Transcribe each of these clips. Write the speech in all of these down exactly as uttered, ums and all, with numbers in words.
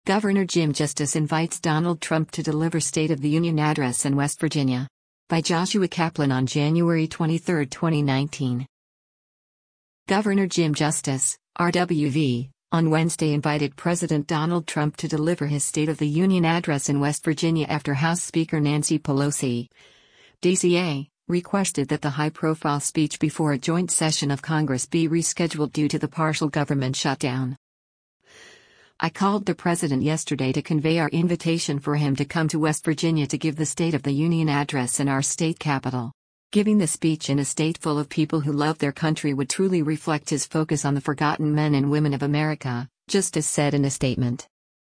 Governor Jim Justice invites Donald Trump to deliver State of the Union address in West Virginia. By Joshua Kaplan on January twenty-third, twenty nineteen. Governor Jim Justice, R W V, on Wednesday invited President Donald Trump to deliver his State of the Union address in West Virginia after House Speaker Nancy Pelosi, D C A, requested that the high-profile speech before a joint session of Congress be rescheduled due to the partial government shutdown. I called the president yesterday to convey our invitation for him to come to West Virginia to give the State of the Union address in our state capital. Giving the speech in a state full of people who love their country would truly reflect his focus on the forgotten men and women of America, Justice said in a statement.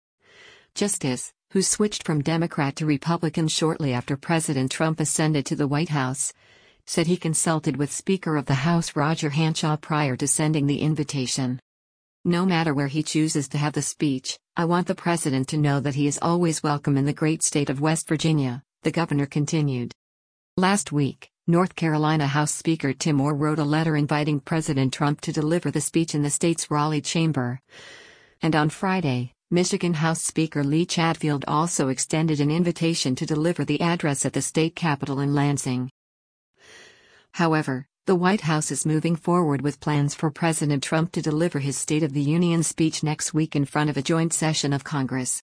Justice, who switched from Democrat to Republican shortly after President Trump ascended to the White House, said he consulted with Speaker of the House Roger Hanshaw prior to sending the invitation. No matter where he chooses to have the speech, I want the president to know that he is always welcome in the great state of West Virginia, the governor continued. Last week, North Carolina House Speaker Tim Moore wrote a letter inviting President Trump to deliver the speech in the state's Raleigh chamber. And on Friday, Michigan House Speaker Lee Chatfield also extended an invitation to deliver the address at the state capitol in Lansing. However, the White House is moving forward with plans for President Trump to deliver his State of the Union speech next week in front of a joint session of Congress.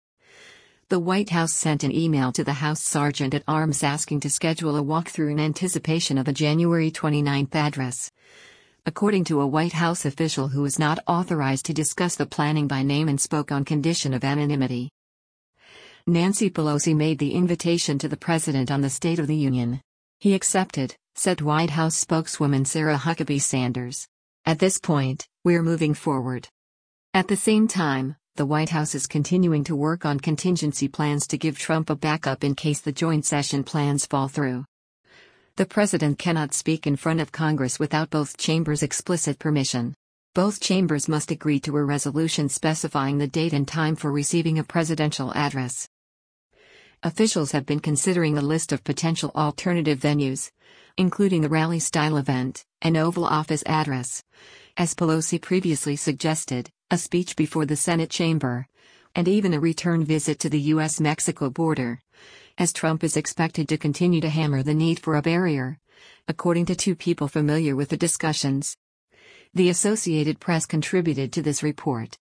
The White House sent an email to the House Sergeant at Arms asking to schedule a walkthrough in anticipation of a January twenty-ninth address. According to a White House official who was not authorized to discuss the planning by name and spoke on condition of anonymity. Nancy Pelosi made the invitation to the president on the State of the Union. He accepted, said White House spokeswoman Sarah Huckabee Sanders. At this point, we're moving forward. At the same time, the White House is continuing to work on contingency plans to give Trump a backup in case the joint session plans fall through. The president cannot speak in front of Congress without both chambers' explicit permission. Both chambers must agree to a resolution specifying the date and time for receiving a presidential address. Officials have been considering a list of potential alternative venues, including a rally-style event, an Oval Office address, as Pelosi previously suggested, a speech before the Senate chamber, and even a return visit to the U S Mexico border, as Trump is expected to continue to hammer the need for a barrier, according to two people familiar with the discussions. The Associated Press contributed to this report.